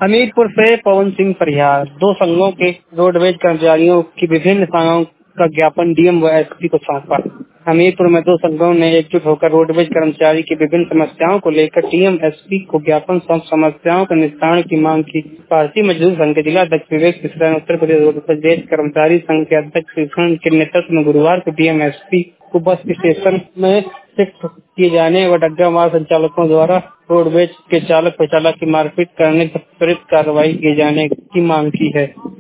हमीरपुर से पवन सिंह परिहार। दो संघों के रोडवेज कर्मचारियों की विभिन्न मांगों का ज्ञापन डीएम व एसपी को सौंपा। हमीरपुर में दो संघों ने एकजुट होकर रोडवेज कर्मचारी की विभिन्न समस्याओं को लेकर डीएम एसपी को ज्ञापन सौंप समस्याओं के निस्तारण की मांग की। भारतीय मजदूर संघ के जिला अध्यक्ष विवेक मिश्रा ने उत्तर प्रदेश रोडवेज कर्मचारी संघ के अध्यक्ष कृष्ण के नेतृत्व में गुरुवार को डीएम एसपी को बस स्टेशन में शिफ्ट किए जाने व डग्गा मार्ग संचालकों द्वारा रोडवेज के चालक परिचालक की मारपीट करने पर त्वरित कार्रवाई किए जाने की मांग की है।